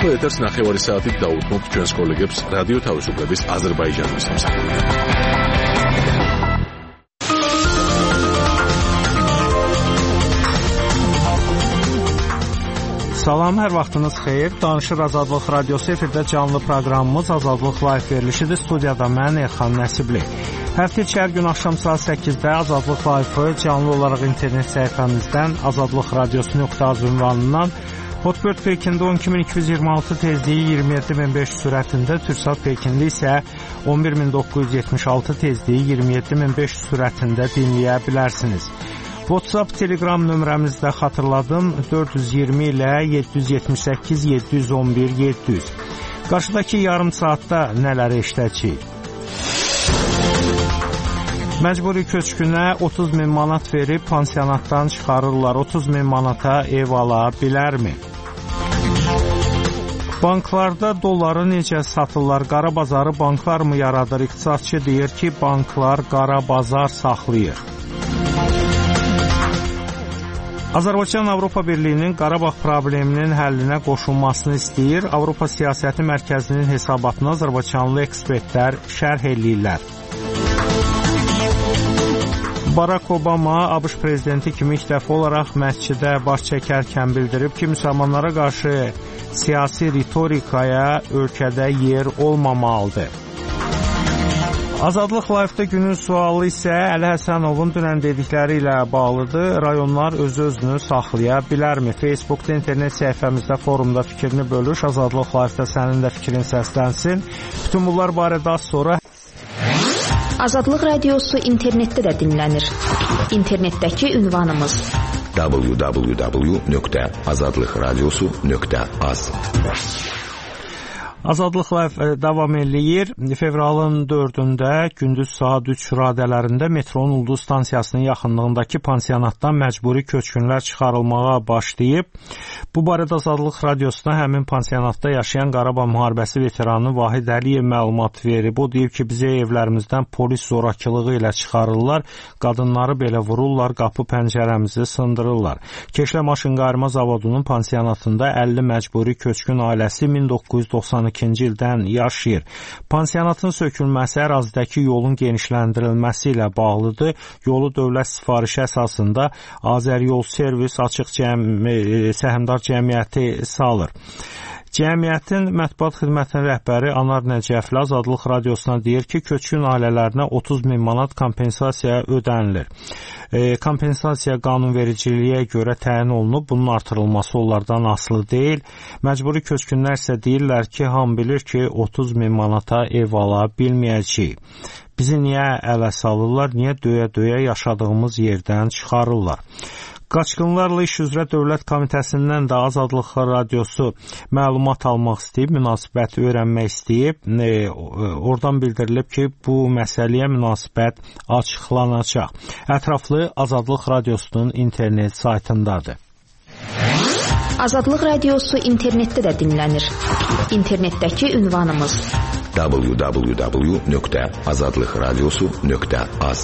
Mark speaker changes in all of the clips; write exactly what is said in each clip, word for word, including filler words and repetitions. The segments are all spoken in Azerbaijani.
Speaker 1: ახლა ეთერს ნახევარი საათით დაუთმობთ ჩვენს კოლეგებს რადიო თავისუფლების აზერბაიჯანის მსახურით.
Speaker 2: Salam, hər vaxtınız xeyir. Danışır Azadlıq Radiosu efirdə canlı proqramımız Azadlıq Live verilişidir. Studiyada mən Elxan Nəsibli. Həftə içi hər gün axşam saat səkkizdə Azadlıq Live-ı canlı olaraq internet səhifəmizdən azadlıq radiosu nöqtə az ünvanından Hotbird Pekində on iki min iki yüz iyirmi altı tezliyi iyirmi yeddi min beş yüz sürətində, Türksat Pekində isə on bir min doqquz yüz yetmiş altı tezliyi iyirmi yeddi min beş yüz sürətində dinləyə bilərsiniz. WhatsApp, Telegram nömrəmizdə xatırladım dörd yüz iyirmi ilə yeddi yüz yetmiş səkkiz yeddi yüz on bir yeddi yüz. Qarşıdakı yarım saatda nələri işləyəcəyik? Məcburi köçkünə otuz min manat verib pansionatdan çıxarırlar. otuz min manata ev ala bilərmi? Banklarda dolları necə satırlar? Qara bazarı banklar mı yaradır? İqtisadçı deyir ki, banklar qara bazar saxlayır. Azərbaycan Avropa Birliyinin Qarabağ probleminin həllinə qoşulmasını istəyir. Avropa Siyasəti Mərkəzinin hesabatını Azərbaycanlı ekspertlər şərh eləyirlər. Barack Obama ABŞ prezidenti kimi ilk dəfə olaraq məscidə baş çəkərkən bildirib ki, müsəlmanlara qarşı siyasi ritorikaya ölkədə yer olmamalıdır. Azadlıq Live-da günün sualı isə Əli Həsənovun dünən dedikləri ilə bağlıdır. Rayonlar öz-özünü saxlaya bilərmi? Facebookda, internet səhifəmizdə, forumda fikrini bölüş. Azadlıq Live-da sənin də fikrin səslənsin. Bütün bunlar barədə az sonra.
Speaker 3: Azadlıq Radiosu internetdə də dinlənir. İnternetdəki ünvanımız w w w nöqtə azadlıq radiosu nöqtə az.
Speaker 2: Azadlıq Live davam eləyir. Fevralın dördündə gündüz saat üç radələrində metronun Ulduz stansiyasının yaxınlığındakı pansionatdan məcburi köçkünlər çıxarılmağa başlayıb. Bu barədə Azadlıq Radiosuna həmin pansionatda yaşayan Qarabağ müharibəsi veteranı Vahid Əliyev məlumat verib. O deyib ki, bizə evlərimizdən polis zorakılığı ilə çıxarırlar, qadınları belə vururlar, qapı pəncərəmizi sındırırlar. Keşlə Maşınqayırma Zavodunun pansionatında əlli məcburi köçkün ailəsi min doqquz yüz doxsan ikinci ildən yaşayır. Pansionatın sökülməsi ərazidəki yolun genişləndirilməsi ilə bağlıdır. Yolu dövlət sifarişi əsasında Azəryol Servis Açıq Cəmi, Səhmdar Cəmiyyəti salır. Cəmiyyətin mətbuat xidmətinin rəhbəri Anar Nəcəfli Azadlıq Radiosuna deyir ki, köçkün ailələrinə otuz min manat kompensasiya ödənilir. E, kompensasiya qanunvericiliyə görə təyin olunub, bunun artırılması onlardan asılı deyil. Məcburi köçkünlər isə deyirlər ki, ham bilir ki, otuz min manata ev ala bilməyəcəyik. Bizi niyə ələ salırlar, niyə döyə-döyə yaşadığımız yerdən çıxarırlar? Qaçqınlarla iş üzrə Dövlət Komitəsindən də Azadlıq Radiosu məlumat almaq istəyib, münasibəti öyrənmək istəyib. E, oradan bildirilib ki, bu məsələyə münasibət açıqlanacaq. Ətraflı Azadlıq Radiosunun internet saytındadır.
Speaker 3: Azadlıq Radiosu internetdə də dinlənir. İnternetdəki ünvanımız
Speaker 1: w w w nöqtə azadlıq radiosu nöqtə az.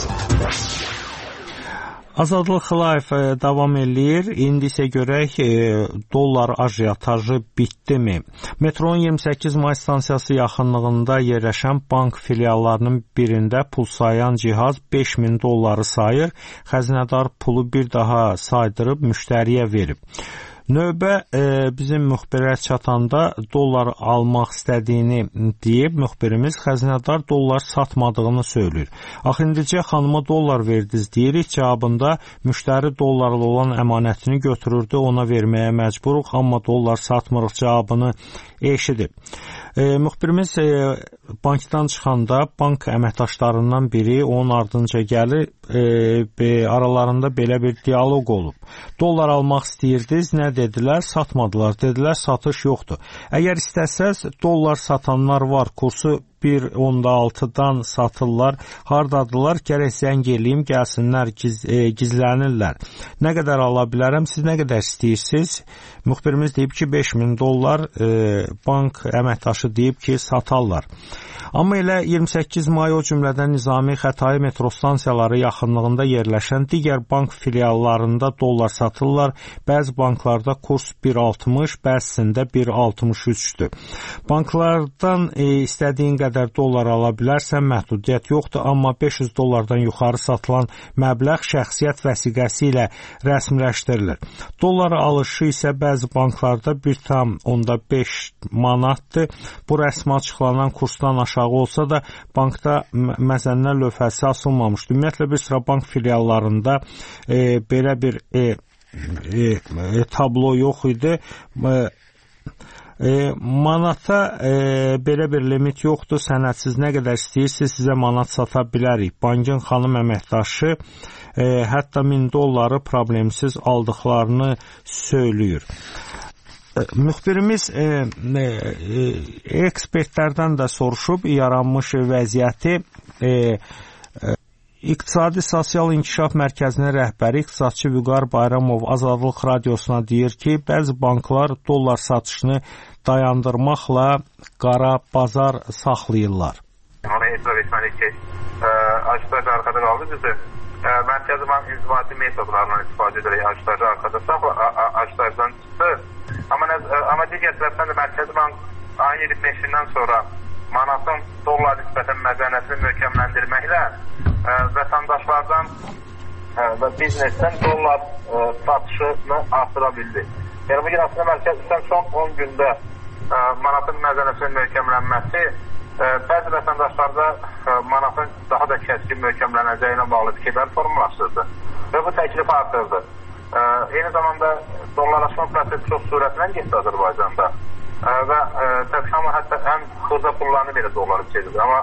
Speaker 2: Azadlıq Live davam eləyir. İndi isə görək e, dollar ajiyatajı bitdimi? Metronun iyirmi səkkiz may stansiyası yaxınlığında yerləşən bank filiallarının birində pul sayan cihaz beş min dolları sayır. Xəzinədar pulu bir daha saydırıb müştəriyə verib. Növbə e, bizim müxbirə çatanda dollar almaq istədiyini deyib, müxbirimiz xəzinədar dollar satmadığını söylür. Axı indicə xanıma dollar verdiniz deyirik, cavabında müştəri dollarlı olan əmanətini götürürdü, ona verməyə məcburuq, amma dollar satmırıq cavabını eşidib. E, müxbirimiz e, bankdan çıxanda bank əməkdaşlarından biri onun ardınca gəlir, e, e, aralarında belə bir dialoq olub. Dollar almaq istəyirdiniz, nə dedilər? Satmadılar. Dedilər, satış yoxdur. Əgər istəsəz, dollar satanlar var, kursu bir onda altıdan satırlar. Hardadılar? Gərək zəng eləyim, gəlsinlər, giz, e, gizlənirlər. Nə qədər ala bilərəm, siz nə qədər istəyirsiniz? Müxbirimiz deyib ki, beş min dollar, e, bank əməkdaşı deyib ki, satarlar. Amma elə iyirmi səkkiz may o cümlədən Nizami Xətai metro stansiyaları yaxınlığında yerləşən digər bank filiallarında dollar satırlar. Bəzi banklarda kurs bir altmış, bəzisində bir altmış üçdür. Banklardan e, istədiyin qədər dollar ala bilərsən, məhdudiyyət yoxdur, amma beş yüz dollardan yuxarı satılan məbləğ şəxsiyyət vəsiqəsi ilə rəsmiləşdirilir. Dollar alışı isə bəzi banklarda bir tam onda beş manatdır. Bu rəsmi açıqlanan kursdan aşağı olsa da bankda məzənnə lövhəsi asılmamışdır. Ümumiyyətlə bir sıra bank filiallarında e, belə bir e, e, e, tablo yox idi. E, e, manata e, belə bir limit yoxdur. Sənədsiz nə qədər istəyirsiniz, sizə manat sata bilərik. Bankın xanım əməkdaşı e, hətta min dolları problemsiz aldıqlarını söylüyor. Müxbirimiz e, e, ekspertlərdən də soruşub yaranmış vəziyyəti. E, e, İqtisadi Sosial İnkişaf Mərkəzinin rəhbəri iqtisadçı Vüqar Bayramov Azadlıq Radiosuna deyir ki, bəzi banklar dollar satışını dayandırmaqla qara bazar saxlayırlar.
Speaker 4: Ona etiraf etməliyik ki, aşıtaj arxada qaldı bizə. Mərkəzi bank inzibati metodlarından istifadə edərək aşıtajı arxada saxla, aşıtajdan çıxdı. Amma, amma digər tərəfdən də Mərkəzi Bank ayın iyirmi beşindən sonra manatın dollar nisbətən məzənəsini möhkəmləndirməklə ə, vətəndaşlardan ə, və biznesdən dollar ə, satışını artıra bildi. Yəni bugün aslında Mərkəzi son on gündə ə, manatın məzənəsinin möhkəmlənməsi ə, bəzi vətəndaşlarda ə, manatın daha da kəskin möhkəmlənəcəyinə bağlı fikirlər formulaşdırdı və bu təklif artırdı. Ə, eyni zamanda dollarlaşma prosesi çox sürətlə getdi Azərbaycanda ə, və ə, təbii ki, hətta ən xırda pullarını belə dolları çevirdi. Amma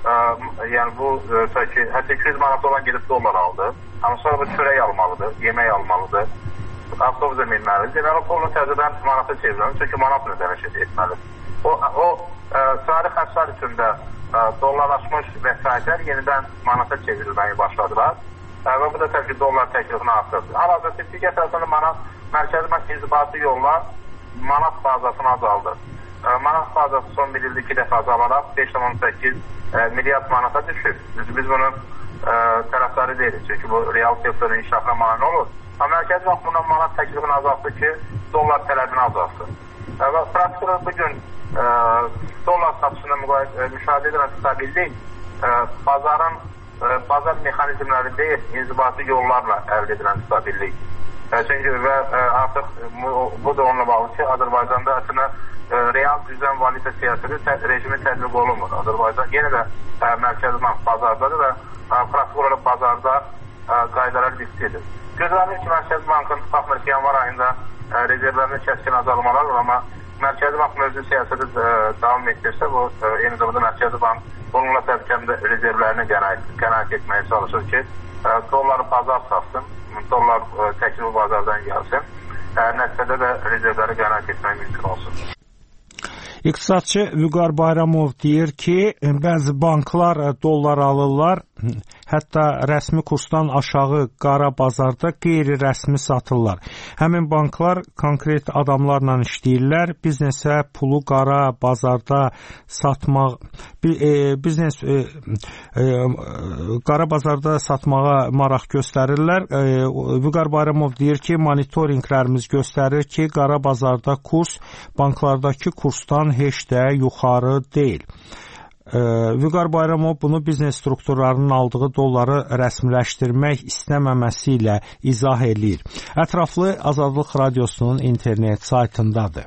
Speaker 4: ə, yəni bu ə, ki, hətta iki yüz manat olan gedib dollar aldı. Amma sonra bu çörək almalıdır, yemək almalıdır, avtobusa minməlidir. Deməli, pulunu təzədən manata çevirməlidir, çünki manatla ödəniş etməlidir. O, o ə, sari xərclər üçündə ə, dollarlaşmış vəsaitlər yenidən manata çevrilməyə başladılar. Və bu da təbii ki, dollar təklifini artırdı. Hal-hazırda digər tərəfdən manat, Mərkəzi Bank inzibati yolla manat bazasını azaldı. Manat bazası son bir ildə iki dəfə azalaraq beş tam on səkkiz milyard manata düşür. Biz, biz bunun ə, tərəfləri deyirik, çünki bu real sektorun inkişafına mane olur. Amma Mərkəzi Bank bundan manat təklifini azaltdı ki, dollar tələbini azaltsın. Və praktikada bugün ə, dollar satışında müşahidə edilən stabillik ə, bazarın bazar mexanizmləri deyil, inzibati yollarla əldə edilən stabillik. Çünki və artıq bu da onunla bağlı ki, Azərbaycanda əslində real düzən valyuta siyasəti rejimi tətbiq olunmur. Azərbaycan yenə də Mərkəzi Bank bazardadır və praktik olaraq bazarda qaydalar diktidir. Gözlənilir ki, Mərkəzi Bankın baxmır ki, yanvar ayında rezervlərində kəskin azalmalar var, amma Mərkəzi Bank mövcud siyasəti davam etdirsə, bu eyni zamanda Mərkəzi Bank bununla təbii rezervlərini qənaət etməyə çalışır ki, dolları bazar satsın, dollar təklifi bazardan gəlsin, nəticədə də rezervləri qənaət etmək mümkün olsun.
Speaker 2: İqtisadçı Vüqar Bayramov deyir ki, bəzi banklar dollar alırlar, hətta rəsmi kursdan aşağı qara bazarda qeyri-rəsmi satırlar. Həmin banklar konkret adamlarla işləyirlər, biznesə pulu qara bazarda satmaq, e, biznes e, e, qara bazarda satmağa maraq göstərirlər. E, Vüqar Bayramov deyir ki, monitorinqlərimiz göstərir ki, qara bazarda kurs banklardakı kursdan heç də yuxarı deyil. Vüqar Bayramov bunu biznes strukturlarının aldığı dolları rəsmiləşdirmək istəməməsi ilə izah eləyir. Ətraflı Azadlıq Radiosunun internet saytındadır.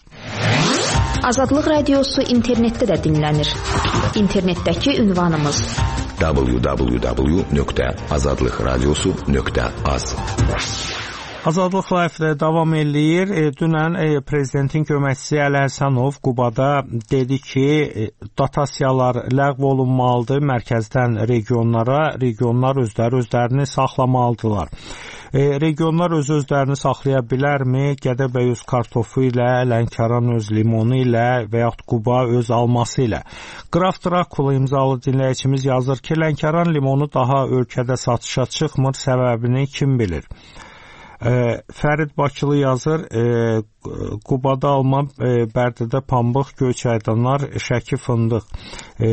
Speaker 3: Azadlıq Radiosu internetdə də dinlənir. İnternetdəki ünvanımız
Speaker 5: w w w nöqtə azadlıq radiosu nöqtə az.
Speaker 2: Azadlıq Live davam eləyir. E, dünən e, prezidentin köməkçisi Əli Həsənov Qubada dedi ki, e, dotasiyalar ləğv olunmalıdır mərkəzdən regionlara, regionlar özləri özlərini saxlamalıdırlar. E, regionlar öz-özlərini saxlaya bilərmi? Gədəbəy öz kartofu ilə, Lənkəran öz limonu ilə və yaxud Quba öz alması ilə. Qraf Drakula imzalı dinləyicimiz yazır ki, Lənkəran limonu daha ölkədə satışa çıxmır, səbəbini kim bilir? E, Fərid Bakılı yazır, e, Qubada alma, e, Bərdədə pambıq, Göyçaydanlar, Şəki fındıq. E,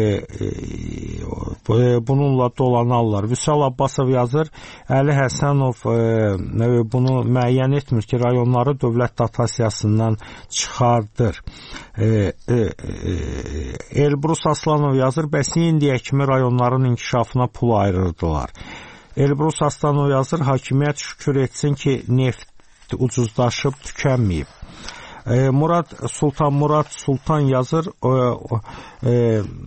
Speaker 2: e, bununla dolanarlar. Vüsal Abbasov yazır, Əli Həsənov e, bunu müəyyən etmir ki, rayonları dövlət dotasiyasından çıxardır. E, e, e, Elbrus Aslanov yazır, bəs niyə indiyə kimi rayonların inkişafına pul ayırırdılar? Elbrus Aslanov yazır, hakimiyyət şükür etsin ki, neft ucuzlaşıb tükənməyib. E, Murad Sultan Murad Sultan yazır, e, e,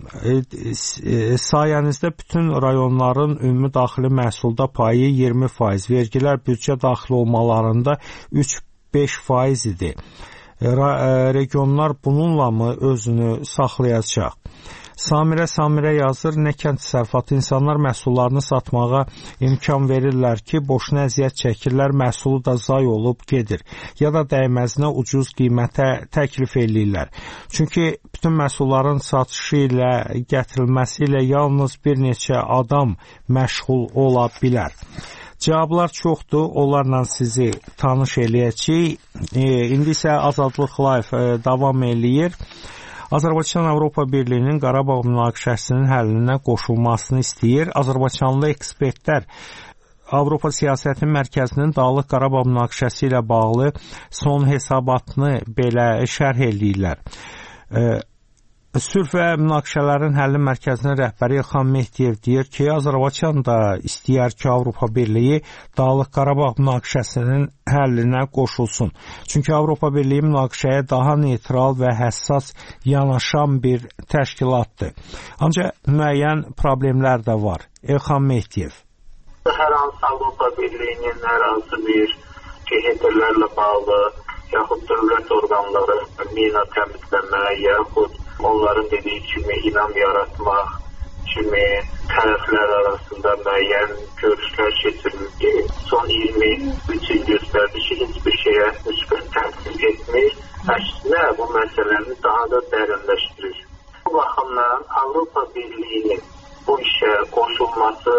Speaker 2: e, sayənizdə bütün rayonların ümumi daxili məhsulda payı iyirmi faiz, vergilər büdcə daxil olmalarında üç beş faiz idi. E, regionlar bununla mı özünü saxlayacaq? Samirə Samirə yazır, nə kənd təsərrüfatı insanlar məhsullarını satmağa imkan verirlər ki, boşuna əziyyət çəkirlər, məhsulu da zay olub gedir. Ya da dəyməzinə ucuz qiymətə təklif eləyirlər. Çünki bütün məhsulların satışı ilə, gətirilməsi ilə yalnız bir neçə adam məşğul ola bilər. Cavablar çoxdur, onlarla sizi tanış eləyəcək. E, indi isə Azadlıq Live e, davam eləyir. Azərbaycan Avropa Birliyinin Qarabağ münaqişəsinin həllinə qoşulmasını istəyir. Azərbaycanlı ekspertlər Avropa siyasətinin mərkəzinin Dağlıq Qarabağ münaqişəsi ilə bağlı son hesabatını belə şərh eləyirlər. Sülh və münaqişələrin həlli mərkəzinin rəhbəri İlham Mehdiyev deyir ki, Azərbaycan da istəyər ki, Avropa Birliyi Dağlıq Qarabağ münaqişəsinin həllinə qoşulsun. Çünki Avropa Birliyi münaqişəyə daha neytral və həssas yanaşan bir təşkilatdır. Ancaq müəyyən problemlər də var. İlham Mehdiyev.
Speaker 6: Hər hansı Avropa Birliyinin hər hansı bir cəhətlərlə bağlı, yaxud dövlət orqanları mina təmizləmək, yaxud onların dediyi kimi inam yaratmaq kimi tərəflər arasında müəyyən görüşlər keçirildi. Son iyirmi üç il göstərdi ki, heç bir şeyə müsbət təsir etmir. Əksinə bu məsələni daha da dərinləşdirir. Bu baxımdan Avropa Birliyinin bu işə qoşulması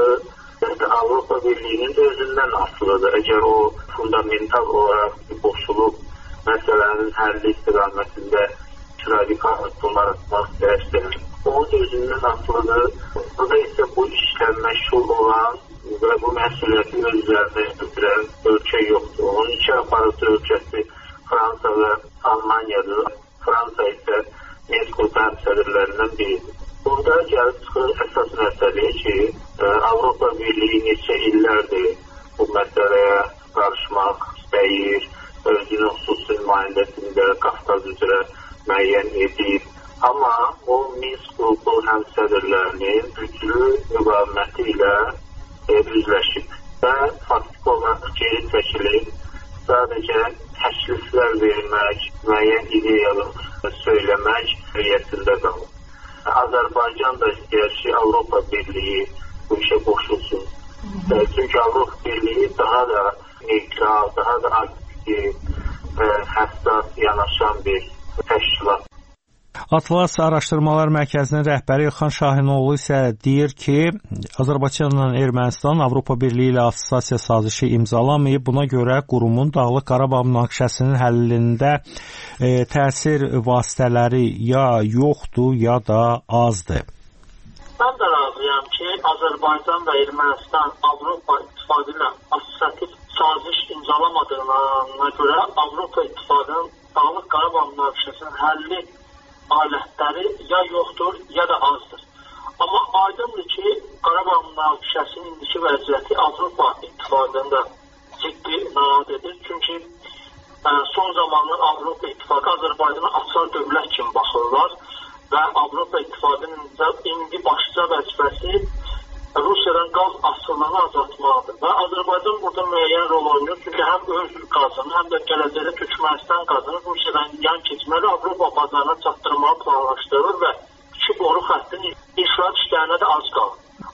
Speaker 6: Avropa Birliyinin özündən asılıdır. Əgər o fundamental olaraq qoşulub məsələnin həlli istiqamətində radikal addımlar atmaq istəyirsə, onun özündən asılıdır. Burada isə bu işlə məşğul olan və bu məsuliyyəti öz üzərində götürən ölkə yoxdur. Onun iki aparatı ölkəsi Fransa və Almaniyadır. Fransa isə Mesko sədrlərindən biridir. Burada gəlib çıxır əsas məsələyə ki, Avropa Birliyi neçə illərdir bu məsələyə qarışmaq istəyir, özünün xüsusi nümayəndəsində Qafqaz üzrə müəyyən edib. Amma o Minsk qrupu həmsədrlərinin güclü müqaviməti ilə üzləşib və faktik olaraq geri çəkilib, sadəcə təkliflər vermək, müəyyən ideyalar söyləmək niyyətində qalıb. Azərbaycan da istəyir ki, Avropa Birliyi bu işə qoşulsun. Çünki Avropa Birliyi daha da neytral, daha da aktiv, həssas yanaşan bir təşkilat.
Speaker 2: Atlas Araşdırmalar Mərkəzinin rəhbəri İlxan Şahinoğlu isə deyir ki, Azərbaycanla Ermənistan Avropa Birliyi ilə assosiasiya sazişi imzalamayıb. Buna görə qurumun Dağlıq Qarabağ münaqişəsinin həllində e, təsir vasitələri ya yoxdur, ya da azdır.
Speaker 6: Mən də razıyam ki, Azərbaycan və Ermənistan Avropa İttifaqı ilə assosiativ saziş imzalamadığına görə Avropa İttifaqının Dağlıq Qarabağ münaqişəsinin həlli alətləri ya yoxdur, ya da azdır. Amma aydındır ki, Qarabağ münaqişəsinin indiki vəziyyəti Avropa İttifaqını da ciddi narahat edir. Çünki ə, son zamanlar Avropa İttifaqı Azərbaycana açar dövlət kimi baxırlar və Avropa İttifaqının indi başlıca vəzifəsi Rusiyadan qaz asılılığını azaltmaqdır. Və Azərbaycan burada müəyyən rol oynayır. Çünki həm öz qazını, həm də gələcəkdə Türkmənistan qazını Rusiyadan yan keçməli Avropa bazarına çatdırmağı planlaşdırır və iki boru xəttinin inşaat işlərinə də az qalır.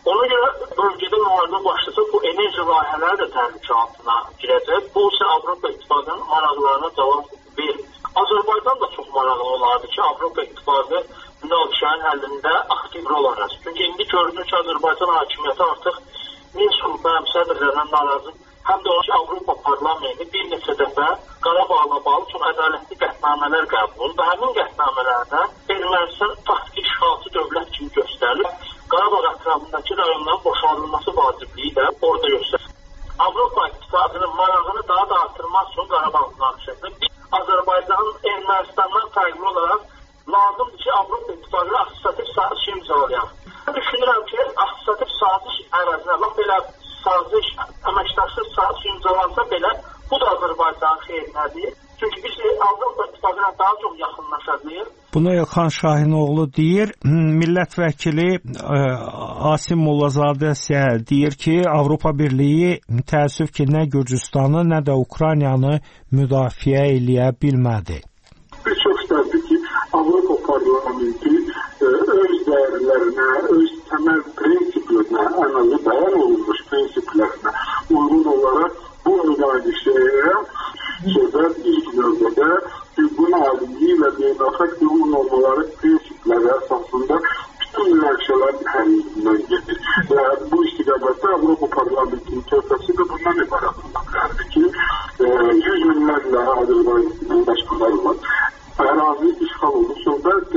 Speaker 6: Ona görə bölgədə müharibə başlasa bu enerji layihələri də təhlükə altına girəcək. Bu isə Avropa İttifaqının maraqlarına cavab verir. Azərbaycan da çox maraqlı olardı ki, Avropa İttifaqı münaqişənin həllində aktiv rol oynasın. Çünki indi görünür ki, Azərbaycan hakimiyyəti artıq Minsk qrupu həmsədrlərindən narazı, həm də o ki, Avropa Parlamenti bir neçə dəfə Qarabağla bağlı çox ədalətli qətnamələr qəbul olundu və həmin qətnamələrdə Ermənistan faktiki işğalçı dövlət kimi göstərilir. Qarabağ ətrafındakı rayonların boşaldılması vacibliyi də orada göstərilir. Avropa İttifaqının marağını daha da artırmaq üçün Qarabağ münaqişəsində biz Azərbaycanın Ermənistandan fərqli olaraq lazımdır ki, Avropa İttifaqı asosiyativ saziş imzalayaq. Mən düşünürəm ki, asosiyativ saziş əvəzinə, bax belə saziş, əməkdaşlıq saziş imzalansa belə, bu da Azərbaycanın xeyrinədir. Çünki biz Avropa İttifaqına daha çox yaxınlaşacağıq.
Speaker 2: Buna Elxan Şahinoğlu deyir, millət vəkili ə, Asim Mollazadə isə deyir ki, Avropa Birliyi təəssüf ki, nə Gürcüstanı, nə də Ukraynanı müdafiə eləyə bilmədi.
Speaker 7: Biz çox istərdik ki, Avropa Parlamenti ə, öz dəyərlərinə, öz təməl prinsiplərinə, ənəli bəyan olunmuş prinsiplərinə uyğun olaraq bu müqayişəyə söhbət ilk növbədə hüququn alimliyi və beynəlxalq hüquq normaları prinsipləri əsasında bütün münaqişələrin həllindən gedir. Və bu istiqamətdə Avropa Parlamentinin tövbəsi də bundan ibarət olmaq ki, yüz minlərlə Azərbaycan başqaları var. Ərazi işğal olmuş, söhbət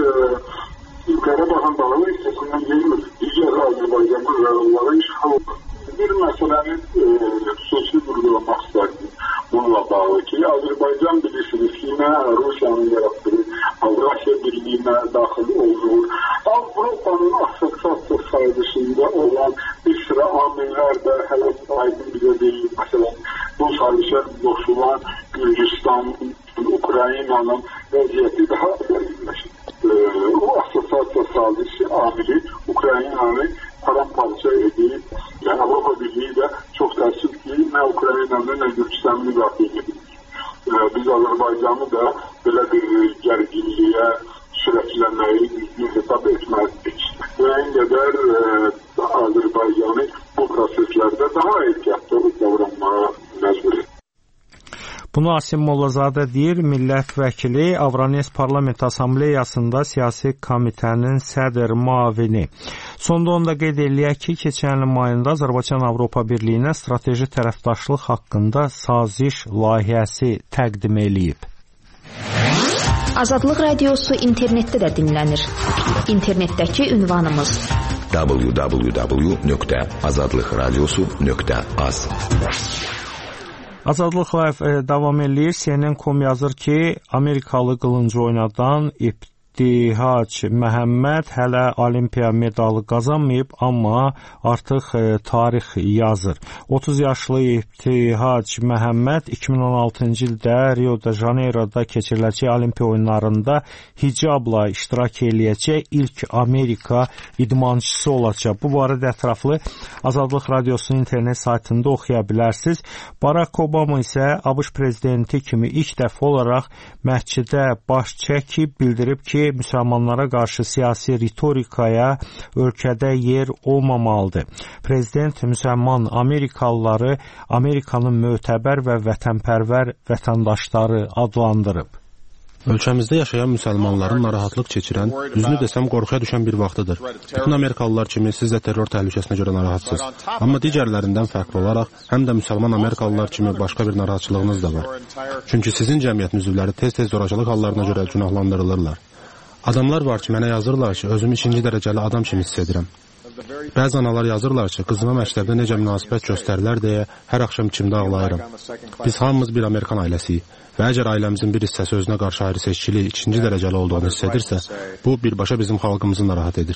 Speaker 7: Qarabağın dağlı hissəsindən gelir. Digər Azərbaycanın rayonları işğal olmuş. Bir məsələni xüsusi vurgulamaq istərdim bununla bağlı ki, Azərbaycan bilirsiniz ki, nə Rusiyanın yaratdığı Avrasiya Birliyinə daxil olur. Avropanın asosiasiya sayılışında olan bir sıra amillər də hələ aydın bizə deyilir. Məsələn, bu sayılışa qoşulan Gürcüstanın, Ukraynanın vəziyyəti daha dərinləşir. O asosiasiya sayılışı amili Ukraynanı paramparça edib. Yəni Avropa Birliyi də çox təəssüf ki, nə Ukraynanı, nə Gürcüstanı müdafiə edir. Biz Azərbaycanı da belə bir gərginliyə sürəklənməyi düzgün hesab etməzdik. Müəyyən qədər Azərbaycanı bu proseslərdə daha ehtiyatlı davranmağa məcbur edir.
Speaker 2: Bunu Asim Mollazadə deyir, millət vəkili Avranes Parlament Assambleyasında siyasi komitənin sədr müavini. Sonda onda qeyd eləyək ki, keçən ilin mayında Azərbaycan Avropa Birliyinə strateji tərəfdaşlıq haqqında saziş layihəsi təqdim eləyib.
Speaker 3: Azadlıq Radiosu internetdə də dinlənir. İnternetdəki ünvanımız
Speaker 5: w w w nöqtə azadlıq radiosu nöqtə az.
Speaker 2: Azadlıq Live davam eləyir. C N N nöqtə com yazır ki, Amerikalı qılıncı oynadan İbtihac Məhəmməd hələ Olimpiya medalı qazanmayıb, amma artıq e, tarix yazır. otuz yaşlı İbtihac Məhəmməd iki min on altıncı ildə Rio de Janeiro'da keçiriləcək Olimpiya oyunlarında hicabla iştirak eləyəcək ilk Amerika idmançısı olacaq. Bu barədə ətraflı Azadlıq Radiosunun internet saytında oxuya bilərsiniz. Barack Obama isə ABŞ prezidenti kimi ilk dəfə olaraq məscidə baş çəkib bildirib ki, müsəlmanlara qarşı siyasi ritorikaya ölkədə yer olmamalıdır. Prezident müsəlman Amerikalıları Amerikanın mötəbər və vətənpərvər vətəndaşları adlandırıb.
Speaker 8: Ölkəmizdə yaşayan müsəlmanların narahatlıq keçirən, düzünü desəm qorxuya düşən bir vaxtıdır. Bütün Amerikalılar kimi siz də terror təhlükəsinə görə narahatsınız. Amma digərlərindən fərqli olaraq, həm də müsəlman Amerikalılar kimi başqa bir narahatçılığınız da var. Çünki sizin cəmiyyət üzvləri tez-tez zorakılıq hallarına görə günahlandırılırlar. Adamlar var ki, mənə yazırlar ki, özümü ikinci dərəcəli adam kimi hiss edirəm. Bəzi analar yazırlar ki, qızıma məktəbdə necə münasibət göstərilər deyə hər axşam içimdə ağlayıram. Biz hamımız bir Amerikan ailəsiyik və əgər ailəmizin bir hissəsi özünə qarşı ayrı seçkili, ikinci dərəcəli olduğunu hiss edirsə, bu birbaşa bizim xalqımızı narahat edir.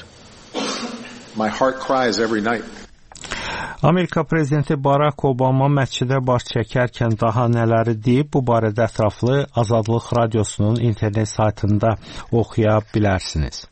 Speaker 1: My heart cries every night.
Speaker 2: Amerika prezidenti Barack Obama məscidə baş çəkərkən daha nələri deyib, bu barədə ətraflı Azadlıq Radiosunun internet saytında oxuya bilərsiniz.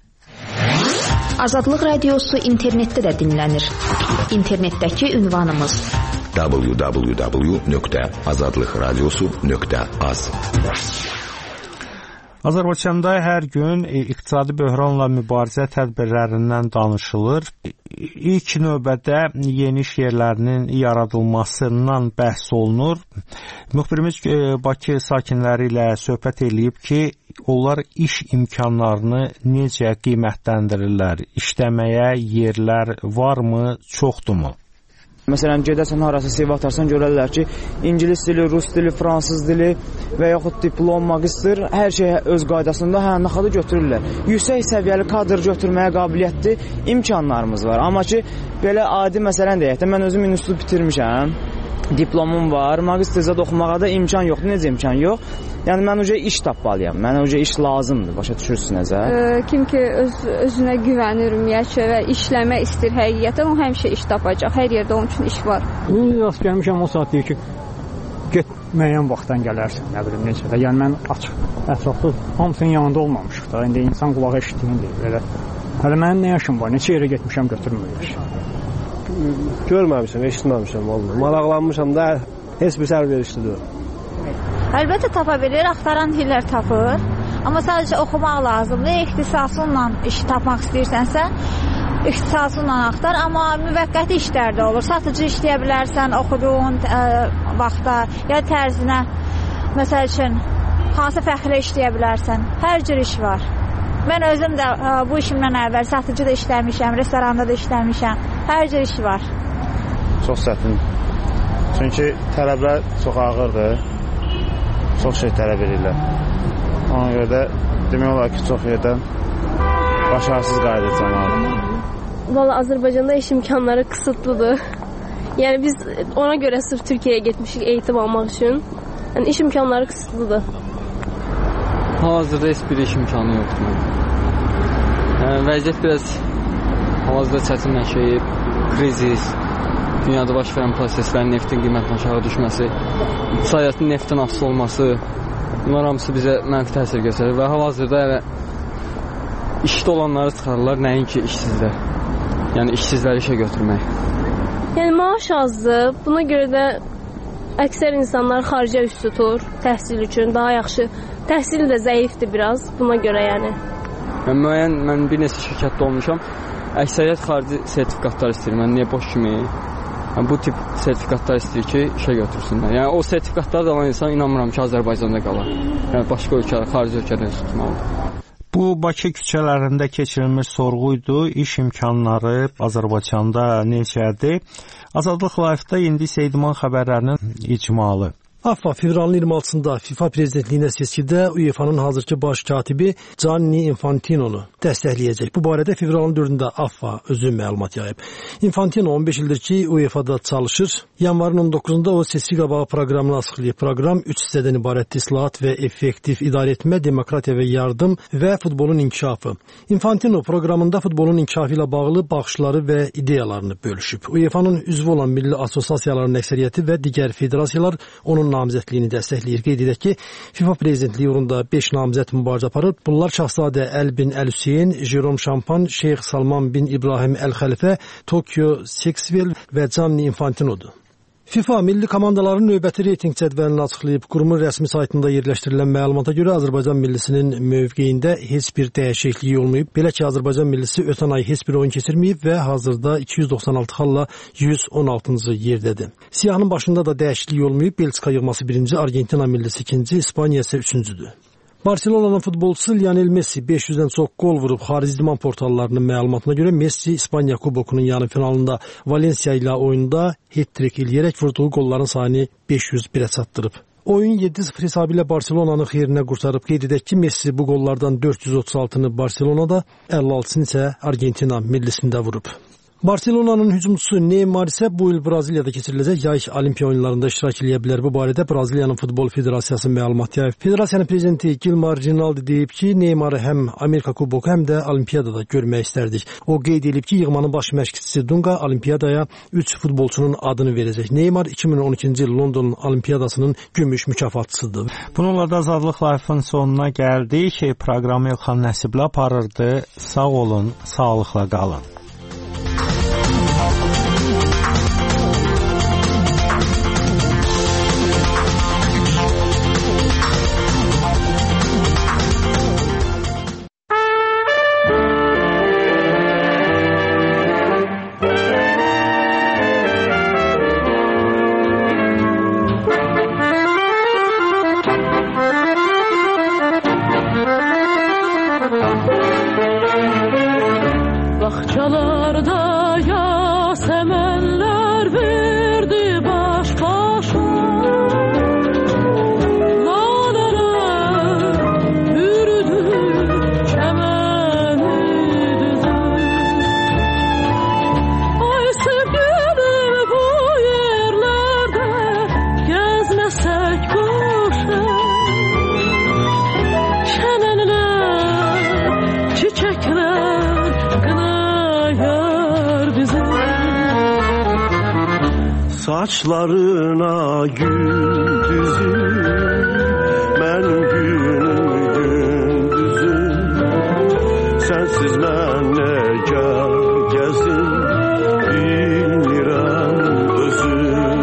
Speaker 3: Azadlıq Radiosu internetdə də dinlənir. İnternetdəki ünvanımız
Speaker 5: w w w nöqtə azadlıq radiosu nöqtə az.
Speaker 2: Azərbaycanda hər gün iqtisadi böhranla mübarizə tədbirlərindən danışılır. İlk növbədə yeni iş yerlərinin yaradılmasından bəhs olunur. Müxbirimiz Bakı sakinləri ilə söhbət eləyib ki, onlar iş imkanlarını necə qiymətləndirirlər? İşləməyə yerlər varmı, çoxdurmu?
Speaker 9: Məsələn, gedəsən harasa C V atarsan, görərlər ki, ingilis dili, rus dili, fransız dili və yaxud diplom, magistr, hər şey öz qaydasında hə, naxadı götürürlər. Yüksək səviyyəli kadr götürməyə qabiliyyətli imkanlarımız var. Amma ki, belə adi məsələn deyək də, mən özüm institut bitirmişəm, diplomum var, magistrizada oxumağa da imkan yoxdur. Necə imkan yox? Yəni, mən uca iş tapmalıyam, mənə uca iş lazımdır, başa düşürsünüzə.
Speaker 10: Kim ki öz, özünə güvənir ümumiyyətcə və işləmək istəyir həqiqətən, o həmişə iş tapacaq, hər yerdə onun üçün iş var.
Speaker 11: Rast gəlmişəm, o saat deyir ki, get müəyyən vaxtdan gələrsən, nə bilim, necə də. Yəni, mən açıq, ətraflı, hamısının yanında olmamışıq da, indi insan qulağı eşitdiyin deyir, belə. Hələ mənim nə yaşım var, neçə yerə getmişəm, götürmürlər.
Speaker 12: Görməmişəm, eşitməmişəm, oldu. Maraqlanmışam da, heç bir sərverişlidir.
Speaker 13: Əlbəttə tapa bilir, axtaran dillər tapır. Amma sadəcə oxumaq lazımdır. İxtisasınla iş tapmaq istəyirsənsə, ixtisasınla axtar. Amma müvəqqəti işlər də olur. Satıcı işləyə bilərsən, oxuduğun ə, vaxtda, ya tərzinə, məsəl üçün, hansı fəxrə işləyə bilərsən. Hər cür iş var. Mən özüm də ə, bu işimdən əvvəl satıcı da işləmişəm, restoranda da işləmişəm. Hər cür iş var.
Speaker 14: Çox çətin. Çünki tələblər çox ağırdır. Çox şey tələb edirlər. Ona görə də demək olar ki, çox yerdən başarısız qayıdır cəmaət.
Speaker 15: Valla Azərbaycanda iş imkanları kısıtlıdır. Yəni biz ona görə sırf Türkiyəyə getmişik eğitim almaq üçün. Yəni iş imkanları kısıtlıdır.
Speaker 16: Hal-hazırda heç bir iş imkanı yoxdur. Yəni, vəziyyət biraz hal-hazırda çətinləşir, krizis, dünyada baş verən proseslərin neftin qiymətinin aşağı düşməsi, iqtisadiyyatın neftin asılı olması, bunlar hamısı bizə mənfi təsir göstərir və hal-hazırda elə işdə olanları çıxarırlar, nəinki işsizlər. Yəni işsizləri işə götürmək.
Speaker 15: Yəni maaş azdır, buna görə də əksər insanlar xaricə üst tutur təhsil üçün, daha yaxşı. Təhsil də zəifdir biraz, buna görə yəni.
Speaker 16: Yəni müəyyən, mən bir neçə şirkətdə olmuşam, əksəriyyət xarici sertifikatlar istəyir, mən niyə boş kimi? Yəni, bu tip sertifikatlar istəyir ki, işə götürsünlər. Yəni, o sertifikatlar da olan insan inanmıram ki, Azərbaycanda qalar. Yəni, başqa ölkələr, xarici ölkədən tutmalıdır.
Speaker 2: Bu, Bakı küçələrində keçirilmiş sorğuydu. İş imkanları Azərbaycanda necədir? Azadlıq Live-da indi isə idman xəbərlərinin icmalı.
Speaker 17: AFFA fevralın iyirmi altısında FIFA prezidentliyinə seçkidə UEFA-nın hazırki baş katibi Gianni Infantino'nu dəstəkləyəcək. Bu barədə fevralın dördündə AFFA özü məlumat yayıb. Infantino on beş ildir ki, UEFA-da çalışır. Yanvarın on doqquzunda o seçki qabağı proqramını açıqlayıb. Proqram üç hissədən ibarətdir: islahat və effektiv idarə etmə, demokratiya və yardım və futbolun inkişafı. Infantino proqramında futbolun inkişafı ilə bağlı baxışları və ideyalarını bölüşüb. UEFA-nın üzvü olan milli assosiasiyaların əksəriyyəti və digər federasiyalar onun namizədliyini dəstəkləyir. Qeyd edək ki, FIFA prezidentliyi uğrunda beş namizəd mübarizə aparıb. Bunlar Şahzadə Əl bin Əl-Hüseyn, Jerome Şampan, Şeyx Salman bin İbrahim Əl-Xəlifə, Tokyo Sexwell və Gianni Infantino'dur. FIFA milli komandaların növbəti reyting cədvəlini açıqlayıb. Qurumun rəsmi saytında yerləşdirilən məlumata görə Azərbaycan millisinin mövqeyində heç bir dəyişiklik olmayıb. Belə ki, Azərbaycan millisi ötən ay heç bir oyun keçirməyib və hazırda iki yüz doxsan altı xalla yüz on altıncı yerdədir. Siyahının başında da dəyişiklik olmayıb. Belçika yığması birinci, Argentina millisi ikinci, İspaniya isə üçüncüdür. Barcelona'nın futbolçusu Lionel Messi beş yüzdən çox gol vurub. Xarici idman portallarının məlumatına görə Messi İspaniya Kubokunun yarı finalında Valencia ilə oyunda hat-trick eləyərək vurduğu qolların sayını beş yüz birə çatdırıb. Oyun yeddi sıfır hesabı ilə Barcelona'nın xeyrinə qurtarıb. Qeyd edək ki, Messi bu qollardan dörd yüz otuz altını Barcelona'da, əlli altısını isə Argentina millisində vurub. Barcelona'nın hücumçusu Neymar isə bu il Braziliyada keçiriləcək yay olimpiya oyunlarında iştirak edə bilər. Bu barədə Braziliyanın Futbol Federasiyası məlumat yayıb. Federasiyanın prezidenti Gilmar Rinaldi deyib ki, Neymarı həm Amerika Kuboku, həm də olimpiyadada görmək istərdik. O qeyd edib ki, yığmanın baş məşqçisi Dunga olimpiyadaya üç futbolçunun adını verəcək. Neymar iki min on ikinci il London olimpiyadasının gümüş mükafatçısıdır.
Speaker 2: Bununla da Azadlıq Live-ın sonuna gəldik. Proqramı Elxan Nəsiblə aparırdı. Sağ olun, sağlıqla qalın.
Speaker 18: Saçlarına gül düzüm, benim günüm gündüzüm. Sensiz ben nece gezim, bilmirəm özüm.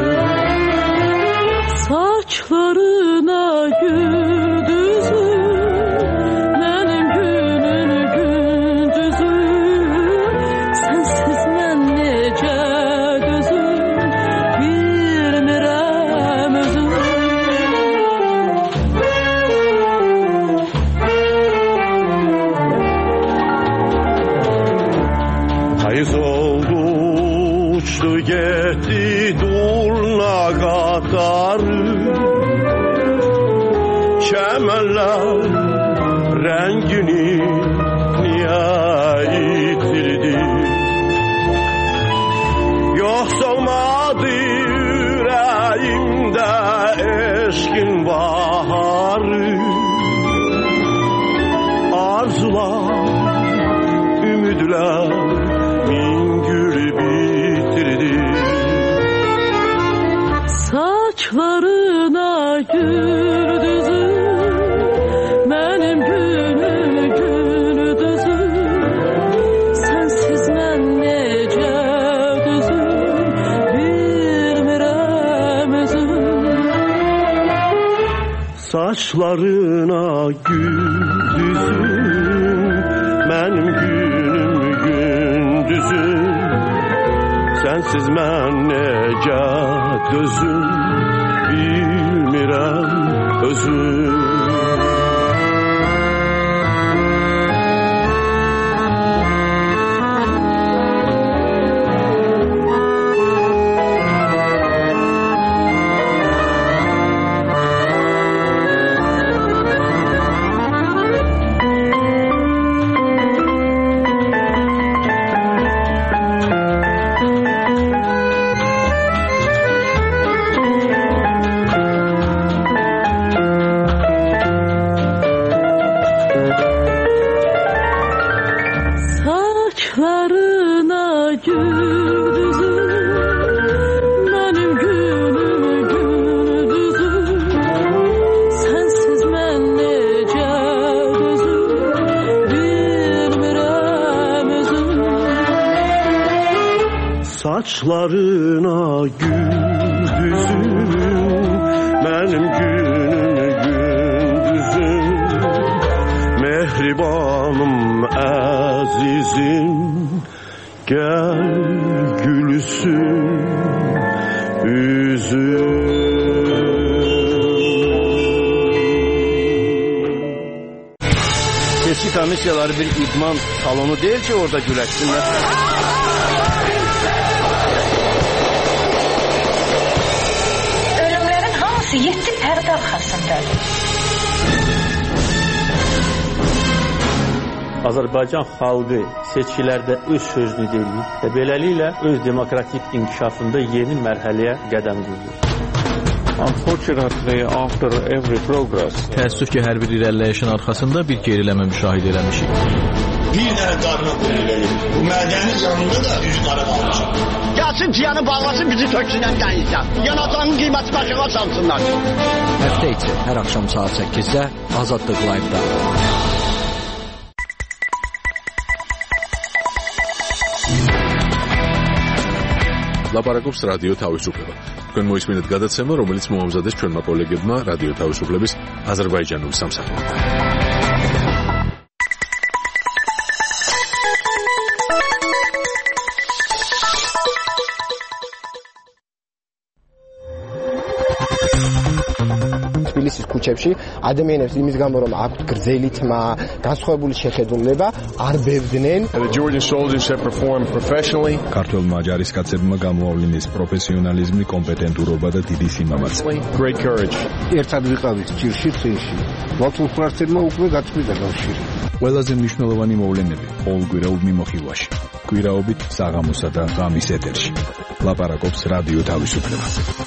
Speaker 19: Saçlarına gül düzüm, benim günüm gündüzüm. Sensiz ben nece gözüm, bilmirəm özüm.
Speaker 18: Payız oldu, uçtu gitti durna qatarı. Çəmənlər rəngini niyə itirdi? Yoxsa olmadı ürəyimdə eşqin baharı. Arzular, ümidlər min gül bitirdi.
Speaker 19: Saçlarına gül düzüm, benim günüm gündüzüm. Sensiz ben nece düzüm, bilmirəm özüm.
Speaker 18: Saçlarına gül düzüm, benim günüm gündüzüm. Sensiz ben nece dözüm, bilmirəm özüm.
Speaker 19: Saçlarına gül düzüm, benim günüm gündüzüm. Sensiz ben nece gözüm, bilmirəm özüm.
Speaker 18: Saçlarına gül düzüm, benim günüm gündüzüm. Mehribanım azizim, gel gülsün üzüm.
Speaker 20: Seçki komissiyaları bir idman salonu değil ki orada güləşsinlər.
Speaker 21: Ölümlerin hamısı yetti pərdə arxasındadır.
Speaker 22: Azərbaycan xalqı seçkilərdə öz sözünü deyir və beləliklə öz demokratik inkişafında yeni mərhələyə qədəm qoyur.
Speaker 23: Unfortunately, after every progress,
Speaker 24: təəssüf ki, hər bir irəliləyişin arxasında bir geriləmə müşahidə eləmişik.
Speaker 25: Bir dənə qarına qoyur verir. Bu mədənin yanında da üç qarı qalmışıq.
Speaker 26: Gəlsin ciyanı bağlasın, bizi töksünən qənizdən. Yanacağın qiyməti başına çalsınlar.
Speaker 27: Həftə içi hər axşam saat səkkizdə Azadlıq Live-da.
Speaker 1: ლაპარაკობს რადიო თავისუფლება. თქვენ მოისმინეთ გადაცემა, რომელიც მოამზადეს ჩვენმა კოლეგებმა რადიო თავისუფლების აზერბაიჯანული სამსახურიდან.
Speaker 28: თბილისის ქუჩებში ადამიანებს იმის გამო რომ აქვთ გრძელი თმა, განსხვავებული შეხედულება, არ ბევდნენ.
Speaker 29: The Georgian soldiers have performed professionally.
Speaker 30: ქართველმა ჯარისკაცებმა გამოავლინეს პროფესიონალიზმი, კომპეტენტურობა და დიდი სიმამაცე.
Speaker 29: Great courage.
Speaker 28: ერთად ვიყავით ჭირში, წინში. ლოცულფრარცებმა უკვე გაწყვიტა კავშირი.
Speaker 30: ყველაზე მნიშვნელოვანი მოვლენები ყოველკვირეულ მიმოხილვაში. კვირაობით საღამოსა და ღამის ეთერში. ლაპარაკობს რადიო თავისუფლება.